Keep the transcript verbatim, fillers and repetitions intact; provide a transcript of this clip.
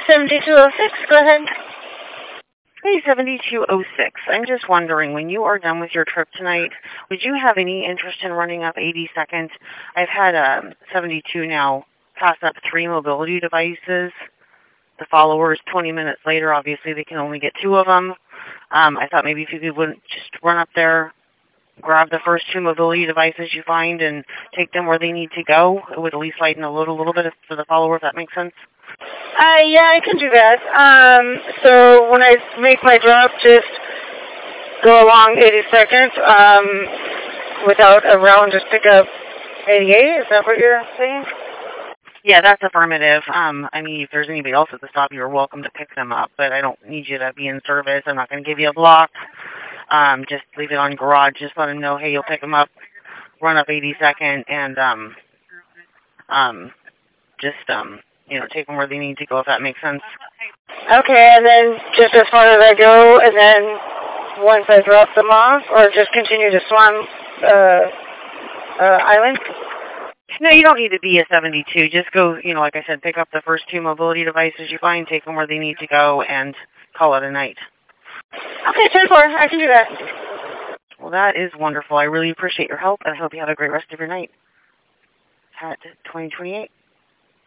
seventy-two oh six, go ahead. Hey, seventy-two oh six. I'm just wondering, when you are done with your trip tonight, would you have any interest in running up eighty seconds? I've had um, seventy-two now pass up three mobility devices. The followers, twenty minutes later, obviously they can only get two of them. Um, I thought maybe if you could wouldn't just run up there, grab the first two mobility devices you find, and take them where they need to go. It would at least lighten the load a little bit for the follower, if that makes sense. Uh, yeah, I can do that. Um, so when I make my drop, just go along eighty seconds um, without a round, just pick up eighty-eight. Is that what you're saying? Yeah, that's affirmative. Um, I mean, if there's anybody else at the stop, you're welcome to pick them up, but I don't need you to be in service. I'm not going to give you a block. Um, just leave it on garage. Just let them know, hey, you'll pick them up, run up eighty second, and um, um, just um, you know, take them where they need to go, if that makes sense. Okay, and then just as far as I go, and then once I drop them off, or just continue to Swan uh, uh, Island? No, you don't need to be a seventy-two. Just go, you know, like I said, pick up the first two mobility devices you find, take them where they need to go, and call it a night. Okay, ten four, I can do that. Well, that is wonderful. I really appreciate your help. I hope you have a great rest of your night. At twenty twenty-eight.